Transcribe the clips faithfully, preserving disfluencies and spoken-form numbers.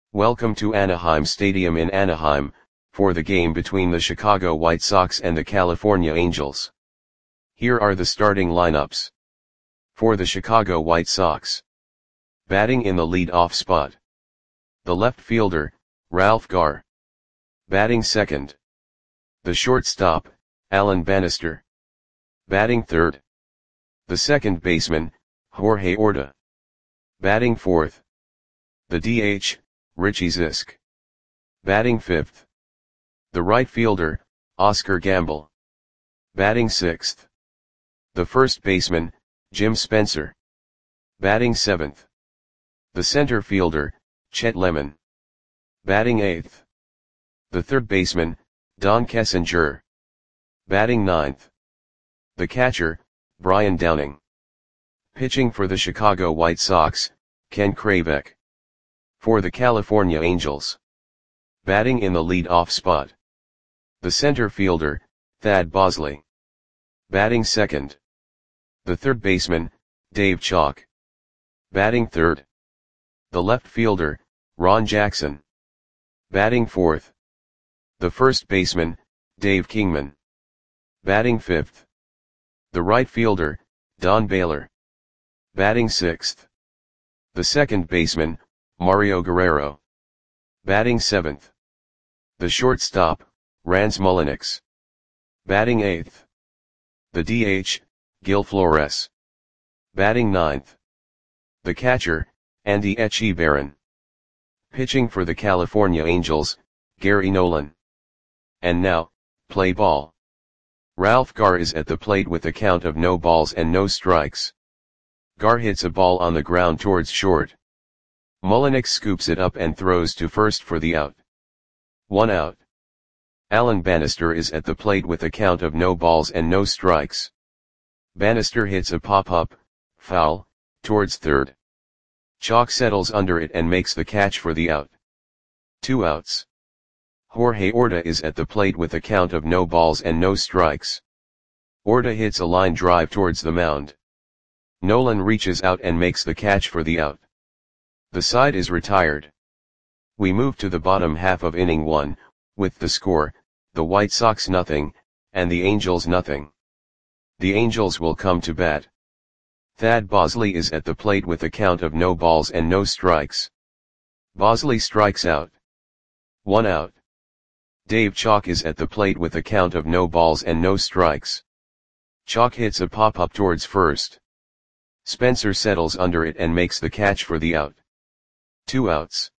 Welcome to Anaheim Stadium in Anaheim, for the game between the Chicago White Sox and the California Angels. Here are the starting lineups. For the Chicago White Sox. Batting in the lead-off spot. The left fielder, Ralph Garr. Batting second. The shortstop, Alan Bannister. Batting third. The second baseman, Jorge Orta. Batting fourth. The D H, Richie Zisk. Batting fifth. The right fielder, Oscar Gamble. Batting sixth. The first baseman, Jim Spencer. Batting seventh. The center fielder, Chet Lemon. Batting eighth. The third baseman, Don Kessinger. Batting ninth. The catcher, Brian Downing. Pitching for the Chicago White Sox, Ken Kravec. For the California Angels. Batting in the lead-off spot. The center fielder, Thad Bosley. Batting second. The third baseman, Dave Chalk. Batting third. The left fielder, Ron Jackson. Batting fourth. The first baseman, Dave Kingman. Batting fifth. The right fielder, Don Baylor. Batting sixth. The second baseman, Mario Guerrero. Batting seventh. The shortstop, Rance Mulliniks. Batting eighth. The D H, Gil Flores. Batting ninth. The catcher, Andy Etchebarren. Pitching for the California Angels, Gary Nolan. And now, play ball. Ralph Garr is at the plate with a count of no balls and no strikes. Garr hits a ball on the ground towards short. Mulliniks scoops it up and throws to first for the out. One out. Alan Bannister is at the plate with a count of no balls and no strikes. Bannister hits a pop-up, foul, towards third. Chalk settles under it and makes the catch for the out. Two outs. Jorge Orta is at the plate with a count of no balls and no strikes. Orta hits a line drive towards the mound. Nolan reaches out and makes the catch for the out. The side is retired. We move to the bottom half of inning one, with the score, the White Sox nothing, and the Angels nothing. The Angels will come to bat. Thad Bosley is at the plate with a count of no balls and no strikes. Bosley strikes out. One out. Dave Chalk is at the plate with a count of no balls and no strikes. Chalk hits a pop-up towards first. Spencer settles under it and makes the catch for the out. Two outs.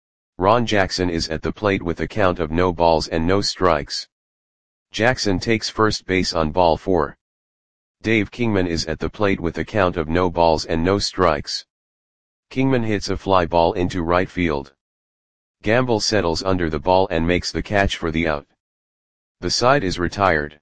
Ron Jackson is at the plate with a count of no balls and no strikes. Jackson takes first base on ball four. Dave Kingman is at the plate with a count of no balls and no strikes. Kingman hits a fly ball into right field. Gamble settles under the ball and makes the catch for the out. The side is retired.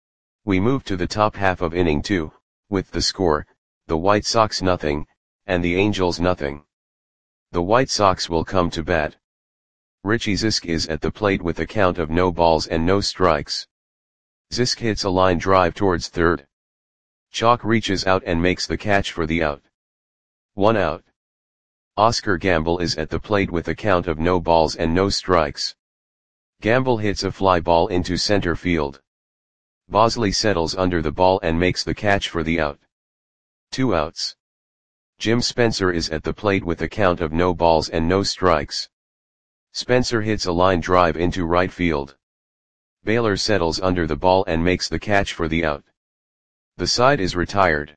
We move to the top half of inning two, with the score, the White Sox nothing, and the Angels nothing. The White Sox will come to bat. Richie Zisk is at the plate with a count of no balls and no strikes. Zisk hits a line drive towards third. Chalk reaches out and makes the catch for the out. One out. Oscar Gamble is at the plate with a count of no balls and no strikes. Gamble hits a fly ball into center field. Bosley settles under the ball and makes the catch for the out. Two outs. Jim Spencer is at the plate with a count of no balls and no strikes. Spencer hits a line drive into right field. Baylor settles under the ball and makes the catch for the out. The side is retired.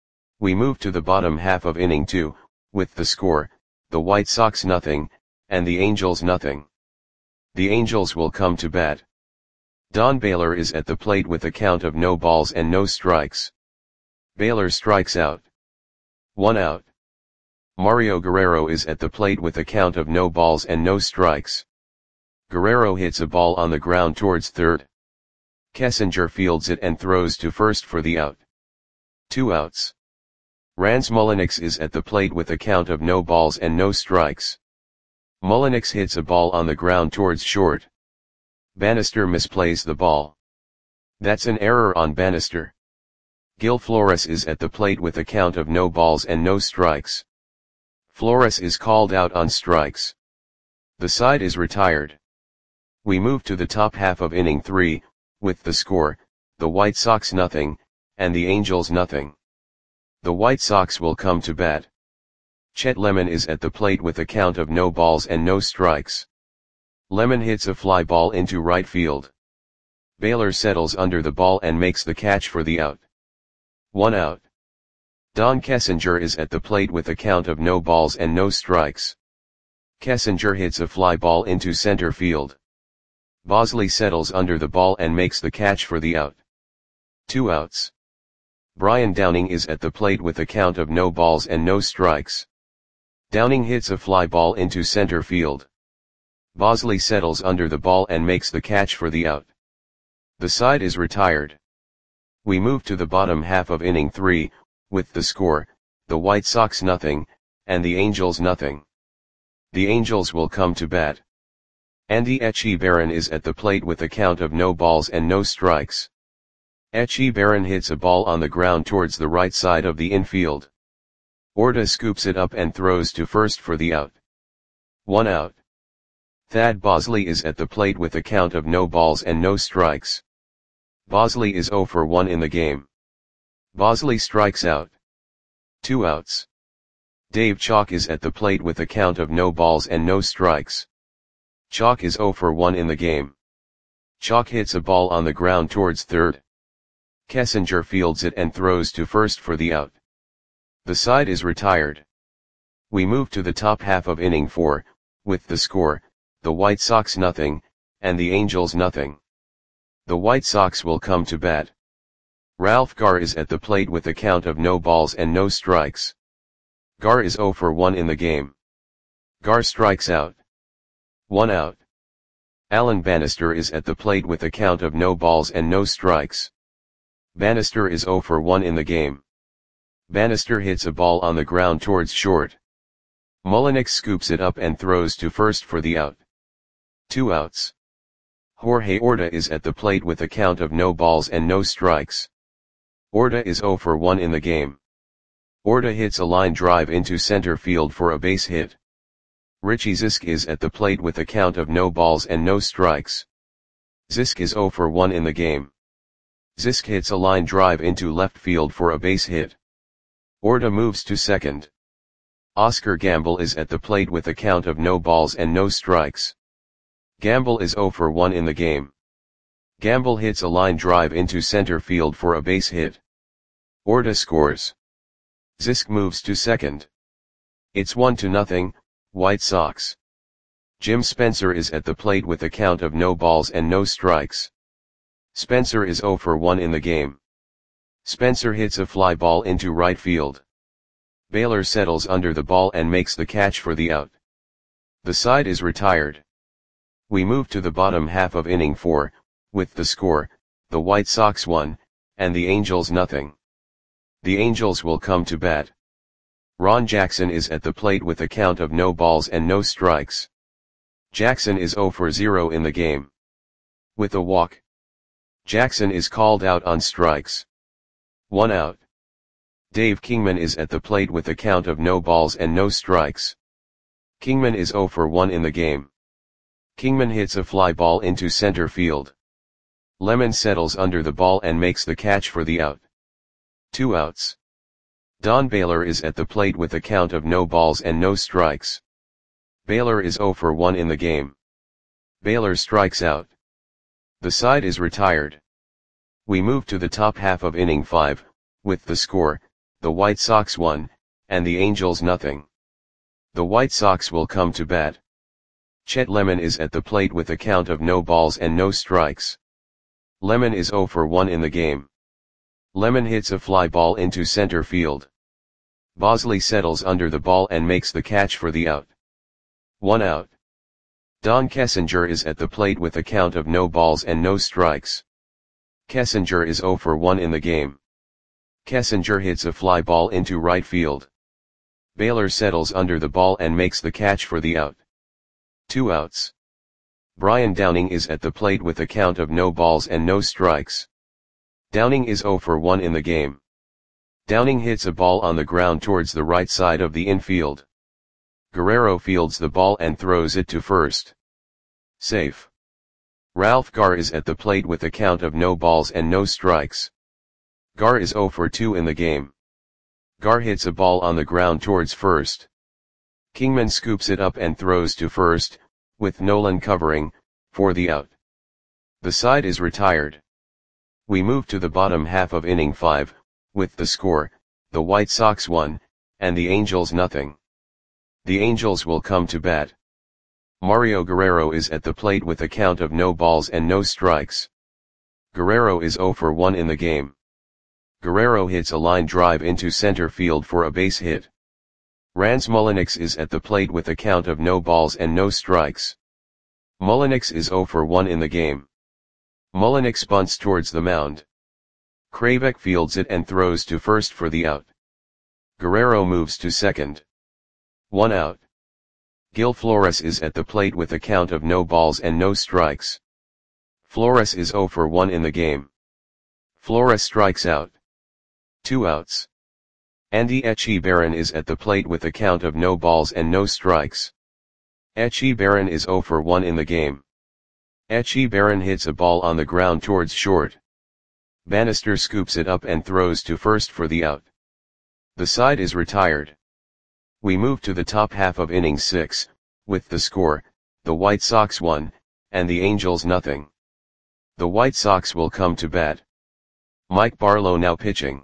We move to the bottom half of inning two, with the score, the White Sox nothing, and the Angels nothing. The Angels will come to bat. Don Baylor is at the plate with a count of no balls and no strikes. Baylor strikes out. One out. Mario Guerrero is at the plate with a count of no balls and no strikes. Guerrero hits a ball on the ground towards third. Kessinger fields it and throws to first for the out. Two outs. Rance Mulliniks is at the plate with a count of no balls and no strikes. Mulliniks hits a ball on the ground towards short. Bannister misplays the ball. That's an error on Bannister. Gil Flores is at the plate with a count of no balls and no strikes. Flores is called out on strikes. The side is retired. We move to the top half of inning three, with the score, the White Sox nothing, and the Angels nothing. The White Sox will come to bat. Chet Lemon is at the plate with a count of no balls and no strikes. Lemon hits a fly ball into right field. Baylor settles under the ball and makes the catch for the out. One out. Don Kessinger is at the plate with a count of no balls and no strikes. Kessinger hits a fly ball into center field. Bosley settles under the ball and makes the catch for the out. Two outs. Brian Downing is at the plate with a count of no balls and no strikes. Downing hits a fly ball into center field. Bosley settles under the ball and makes the catch for the out. The side is retired. We move to the bottom half of inning three, with the score, the White Sox nothing, and the Angels nothing. The Angels will come to bat. Andy Etchebarren is at the plate with a count of no balls and no strikes. Etchebarren hits a ball on the ground towards the right side of the infield. Orta scoops it up and throws to first for the out. One out. Thad Bosley is at the plate with a count of no balls and no strikes. Bosley is oh for one in the game. Bosley strikes out. Two outs. Dave Chalk is at the plate with a count of no balls and no strikes. Chalk is oh for one in the game. Chalk hits a ball on the ground towards third. Kessinger fields it and throws to first for the out. The side is retired. We move to the top half of inning four, with the score, the White Sox nothing, and the Angels nothing. The White Sox will come to bat. Ralph Garr is at the plate with a count of no balls and no strikes. Garr is oh for one in the game. Garr strikes out. One out. Alan Bannister is at the plate with a count of no balls and no strikes. Bannister is oh for one in the game. Bannister hits a ball on the ground towards short. Mullenix scoops it up and throws to first for the out. Two outs. Jorge Orta is at the plate with a count of no balls and no strikes. Orta is oh for one in the game. Orta hits a line drive into center field for a base hit. Richie Zisk is at the plate with a count of no balls and no strikes. Zisk is oh for one in the game. Zisk hits a line drive into left field for a base hit. Orta moves to second. Oscar Gamble is at the plate with a count of no balls and no strikes. Gamble is oh for one in the game. Gamble hits a line drive into center field for a base hit. Orta scores. Zisk moves to second. It's one to nothing, White Sox. Jim Spencer is at the plate with a count of no balls and no strikes. Spencer is oh for one in the game. Spencer hits a fly ball into right field. Baylor settles under the ball and makes the catch for the out. The side is retired. We move to the bottom half of inning four, with the score, the White Sox one, and the Angels nothing. The Angels will come to bat. Ron Jackson is at the plate with a count of no balls and no strikes. Jackson is oh for zero in the game. With a walk, Jackson is called out on strikes. One out. Dave Kingman is at the plate with a count of no balls and no strikes. Kingman is oh for one in the game. Kingman hits a fly ball into center field. Lemon settles under the ball and makes the catch for the out. Two outs. Don Baylor is at the plate with a count of no balls and no strikes. Baylor is oh for one in the game. Baylor strikes out. The side is retired. We move to the top half of inning five, with the score, the White Sox one, and the Angels nothing. The White Sox will come to bat. Chet Lemon is at the plate with a count of no balls and no strikes. Lemon is oh for one in the game. Lemon hits a fly ball into center field. Bosley settles under the ball and makes the catch for the out. One out. Don Kessinger is at the plate with a count of no balls and no strikes. Kessinger is oh for one in the game. Kessinger hits a fly ball into right field. Baylor settles under the ball and makes the catch for the out. Two outs. Brian Downing is at the plate with a count of no balls and no strikes. Downing is oh for one in the game. Downing hits a ball on the ground towards the right side of the infield. Guerrero fields the ball and throws it to first. Safe. Ralph Gar is at the plate with a count of no balls and no strikes. Gar is zero for two in the game. Gar hits a ball on the ground towards first. Kingman scoops it up and throws to first, with Nolan covering, for the out. The side is retired. We move to the bottom half of inning five, with the score, the White Sox one, and the Angels nothing. The Angels will come to bat. Mario Guerrero is at the plate with a count of no balls and no strikes. Guerrero is zero for one in the game. Guerrero hits a line drive into center field for a base hit. Rans Mulliniks is at the plate with a count of no balls and no strikes. Mulliniks is zero for one in the game. Mulliniks bunts towards the mound. Kraybeck fields it and throws to first for the out. Guerrero moves to second. One out. Gil Flores is at the plate with a count of no balls and no strikes. Flores is zero for one in the game. Flores strikes out. Two outs. Andy Echebarren is at the plate with a count of no balls and no strikes. Echebarren is zero for one in the game. Echebarren hits a ball on the ground towards short. Bannister scoops it up and throws to first for the out. The side is retired. We move to the top half of inning six, with the score, the White Sox one, and the Angels nothing. The White Sox will come to bat. Mike Barlow now pitching.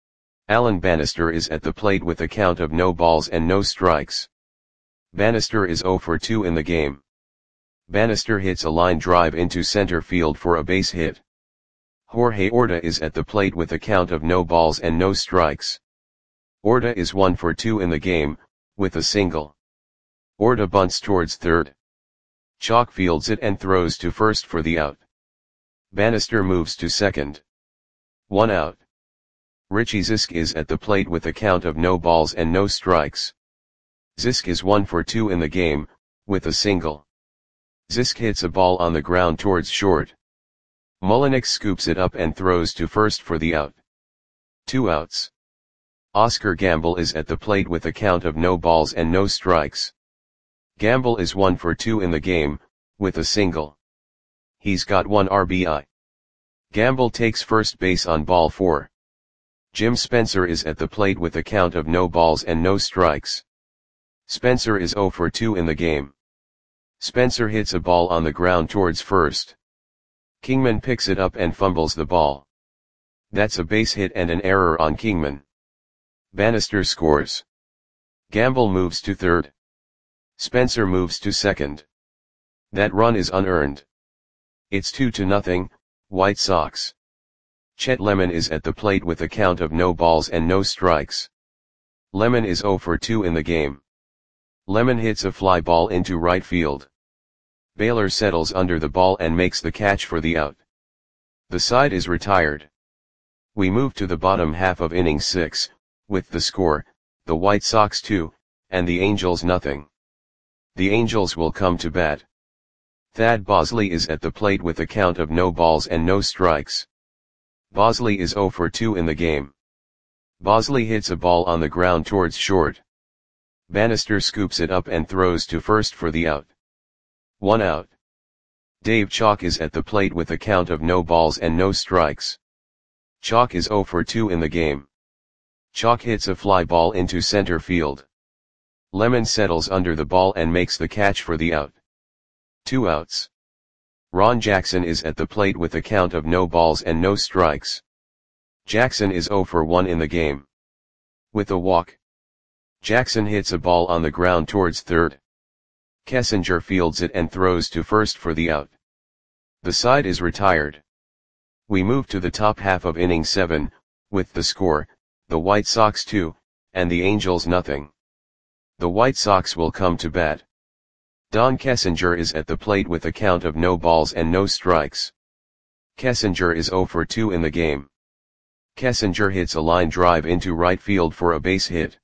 Alan Bannister is at the plate with a count of no balls and no strikes. Bannister is zero for two in the game. Bannister hits a line drive into center field for a base hit. Jorge Orta is at the plate with a count of no balls and no strikes. Orta is one for two in the game, with a single. Orta bunts towards third. Chalk fields it and throws to first for the out. Bannister moves to second. One out. Richie Zisk is at the plate with a count of no balls and no strikes. Zisk is one for two in the game, with a single. Zisk hits a ball on the ground towards short. Mulliniks scoops it up and throws to first for the out. Two outs. Oscar Gamble is at the plate with a count of no balls and no strikes. Gamble is one for two in the game, with a single. He's got one R B I. Gamble takes first base on ball four. Jim Spencer is at the plate with a count of no balls and no strikes. Spencer is zero for two in the game. Spencer hits a ball on the ground towards first. Kingman picks it up and fumbles the ball. That's a base hit and an error on Kingman. Bannister scores. Gamble moves to third. Spencer moves to second. That run is unearned. It's two to nothing, White Sox. Chet Lemon is at the plate with a count of no balls and no strikes. Lemon is zero for two in the game. Lemon hits a fly ball into right field. Baylor settles under the ball and makes the catch for the out. The side is retired. We move to the bottom half of inning six, with the score, the White Sox two, and the Angels nothing. The Angels will come to bat. Thad Bosley is at the plate with a count of no balls and no strikes. Bosley is zero for two in the game. Bosley hits a ball on the ground towards short. Bannister scoops it up and throws to first for the out. One out. Dave Chalk is at the plate with a count of no balls and no strikes. Chalk is zero for two in the game. Chalk hits a fly ball into center field. Lemon settles under the ball and makes the catch for the out. Two outs. Ron Jackson is at the plate with a count of no balls and no strikes. Jackson is zero for one in the game. With a walk. Jackson hits a ball on the ground towards third. Kessinger fields it and throws to first for the out. The side is retired. We move to the top half of inning seven, with the score, the White Sox two, and the Angels nothing. The White Sox will come to bat. Don Kessinger is at the plate with a count of no balls and no strikes. Kessinger is zero for two in the game. Kessinger hits a line drive into right field for a base hit.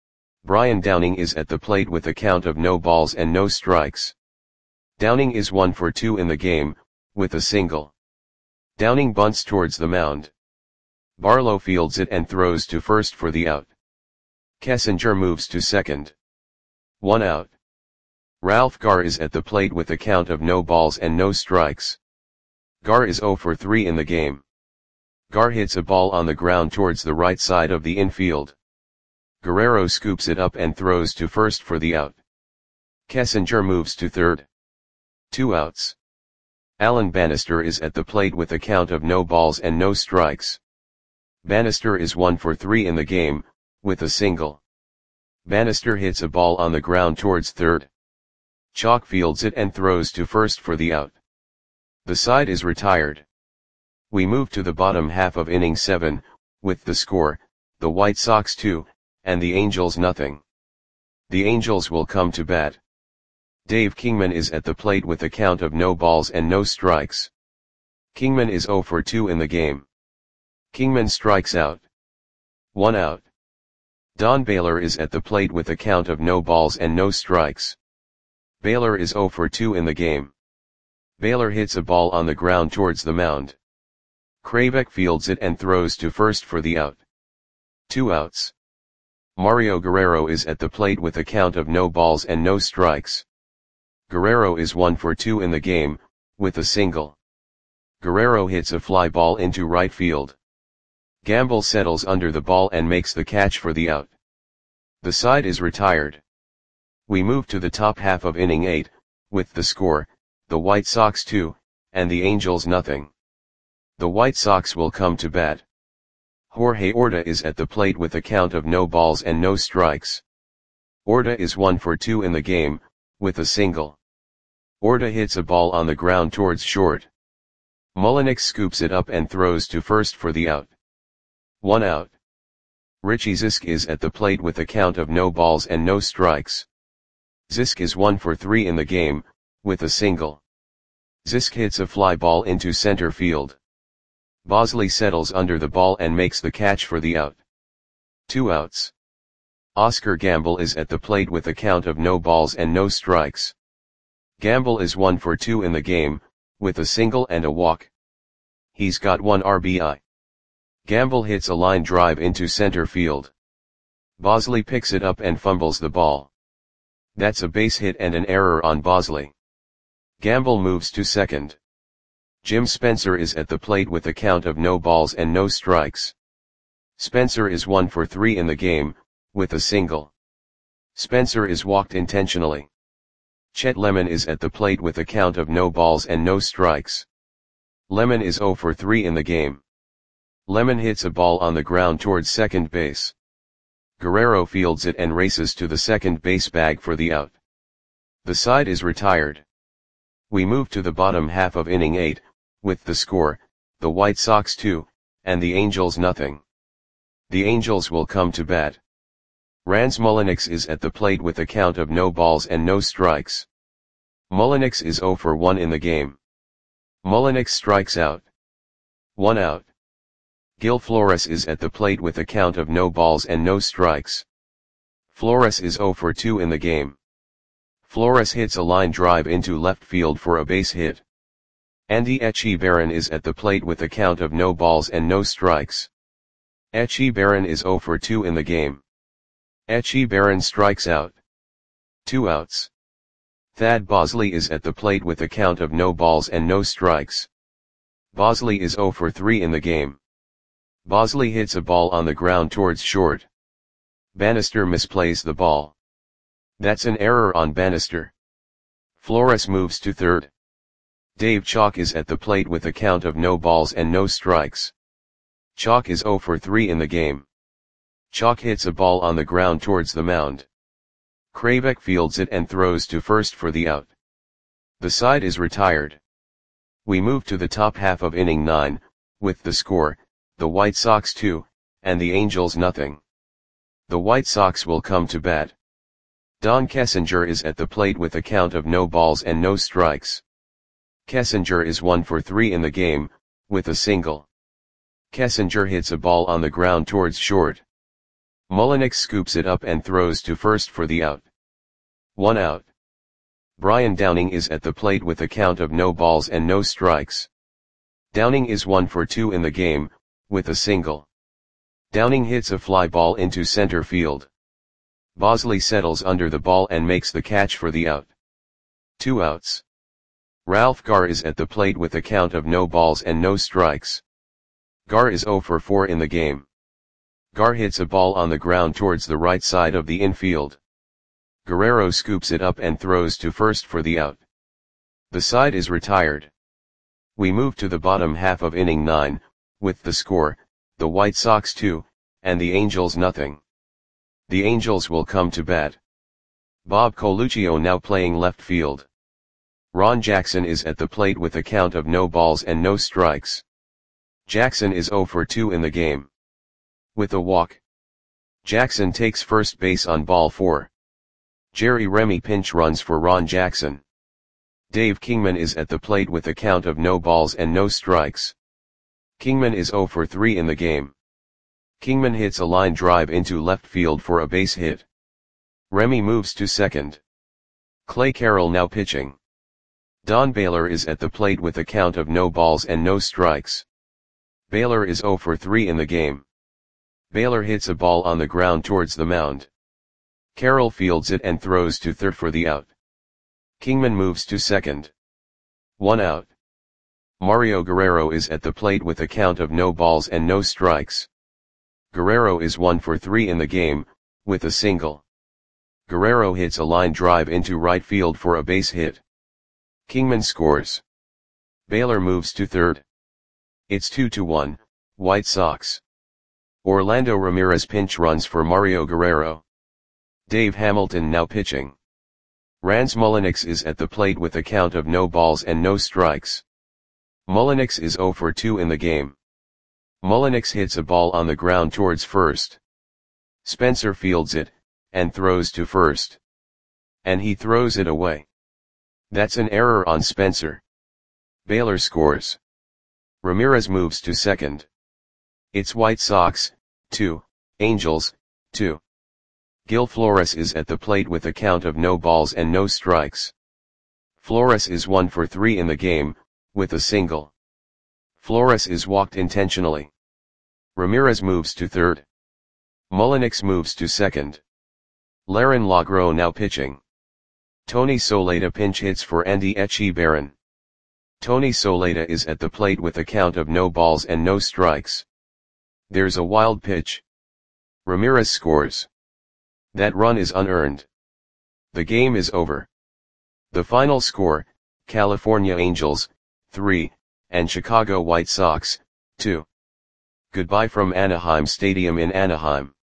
Brian Downing is at the plate with a count of no balls and no strikes. Downing is one for two in the game, with a single. Downing bunts towards the mound. Barlow fields it and throws to first for the out. Kessinger moves to second. One out. Ralph Garr is at the plate with a count of no balls and no strikes. Garr is zero for three in the game. Garr hits a ball on the ground towards the right side of the infield. Guerrero scoops it up and throws to first for the out. Kessinger moves to third. Two outs. Alan Bannister is at the plate with a count of no balls and no strikes. Bannister is one for three in the game, with a single. Bannister hits a ball on the ground towards third. Chalk fields it and throws to first for the out. The side is retired. We move to the bottom half of inning seven, with the score, the White Sox two, and the Angels nothing. The Angels will come to bat. Dave Kingman is at the plate with a count of no balls and no strikes. Kingman is zero for two in the game. Kingman strikes out. One out. Don Baylor is at the plate with a count of no balls and no strikes. Baylor is zero for two in the game. Baylor hits a ball on the ground towards the mound. Kraybeck fields it and throws to first for the out. Two outs. Mario Guerrero is at the plate with a count of no balls and no strikes. Guerrero is one for two in the game, with a single. Guerrero hits a fly ball into right field. Gamble settles under the ball and makes the catch for the out. The side is retired. We move to the top half of inning eight, with the score, the White Sox two, and the Angels nothing. The White Sox will come to bat. Jorge Orta is at the plate with a count of no balls and no strikes. Orta is one for two in the game, with a single. Orta hits a ball on the ground towards short. Mullenix scoops it up and throws to first for the out. One out. Richie Zisk is at the plate with a count of no balls and no strikes. Zisk is one for three in the game, with a single. Zisk hits a fly ball into center field. Bosley settles under the ball and makes the catch for the out. Two outs. Oscar Gamble is at the plate with a count of no balls and no strikes. Gamble is one for two in the game, with a single and a walk. He's got one R B I. Gamble hits a line drive into center field. Bosley picks it up and fumbles the ball. That's a base hit and an error on Bosley. Gamble moves to second. Jim Spencer is at the plate with a count of no balls and no strikes. Spencer is one for three in the game, with a single. Spencer is walked intentionally. Chet Lemon is at the plate with a count of no balls and no strikes. Lemon is zero for three in the game. Lemon hits a ball on the ground towards second base. Guerrero fields it and races to the second base bag for the out. The side is retired. We move to the bottom half of inning eight, with the score, the White Sox two, and the Angels nothing. The Angels will come to bat. Rans Mullenix is at the plate with a count of no balls and no strikes. Mullenix is zero for one in the game. Mullenix strikes out. One out. Gil Flores is at the plate with a count of no balls and no strikes. Flores is zero for two in the game. Flores hits a line drive into left field for a base hit. Andy Echebarren is at the plate with a count of no balls and no strikes. Echebarren is zero for two in the game. Echebarren strikes out. Two outs. Thad Bosley is at the plate with a count of no balls and no strikes. Bosley is zero for three in the game. Bosley hits a ball on the ground towards short. Bannister misplays the ball. That's an error on Bannister. Flores moves to third. Dave Chalk is at the plate with a count of no balls and no strikes. Chalk is zero for three in the game. Chalk hits a ball on the ground towards the mound. Kraybeck fields it and throws to first for the out. The side is retired. We move to the top half of inning nine, with the score, the White Sox two, and the Angels nothing. The White Sox will come to bat. Don Kessinger is at the plate with a count of no balls and no strikes. Kessinger is one for three in the game, with a single. Kessinger hits a ball on the ground towards short. Mullenix scoops it up and throws to first for the out. One out. Brian Downing is at the plate with a count of no balls and no strikes. Downing is one for two in the game, with a single. Downing hits a fly ball into center field. Bosley settles under the ball and makes the catch for the out. Two outs. Ralph Garr is at the plate with a count of no balls and no strikes. Garr is oh for four in the game. Garr hits a ball on the ground towards the right side of the infield. Guerrero scoops it up and throws to first for the out. The side is retired. We move to the bottom half of inning nine, with the score, the White Sox two, and the Angels nothing. The Angels will come to bat. Bob Coluccio now playing left field. Ron Jackson is at the plate with a count of no balls and no strikes. Jackson is oh for two in the game. With a walk. Jackson takes first base on ball four. Jerry Remy pinch runs for Ron Jackson. Dave Kingman is at the plate with a count of no balls and no strikes. Kingman is oh for three in the game. Kingman hits a line drive into left field for a base hit. Remy moves to second. Clay Carroll now pitching. Don Baylor is at the plate with a count of no balls and no strikes. Baylor is oh for three in the game. Baylor hits a ball on the ground towards the mound. Carroll fields it and throws to third for the out. Kingman moves to second. One out. Mario Guerrero is at the plate with a count of no balls and no strikes. Guerrero is one for three in the game, with a single. Guerrero hits a line drive into right field for a base hit. Kingman scores. Baylor moves to third. It's two to one, White Sox. Orlando Ramirez pinch runs for Mario Guerrero. Dave Hamilton now pitching. Rans Mulliniks is at the plate with a count of no balls and no strikes. Mulliniks is oh for two in the game. Mulliniks hits a ball on the ground towards first. Spencer fields it, and throws to first. And he throws it away. That's an error on Spencer. Baylor scores. Ramirez moves to second. It's White Sox, two, Angels, two. Gil Flores is at the plate with a count of no balls and no strikes. Flores is one for three in the game, with a single. Flores is walked intentionally. Ramirez moves to third. Mulliniks moves to second. Laren Lagro now pitching. Tony Soleta pinch hits for Andy Echebarren. Tony Soleta is at the plate with a count of no balls and no strikes. There's a wild pitch. Ramirez scores. That run is unearned. The game is over. The final score, California Angels, three, and Chicago White Sox, two. Goodbye from Anaheim Stadium in Anaheim.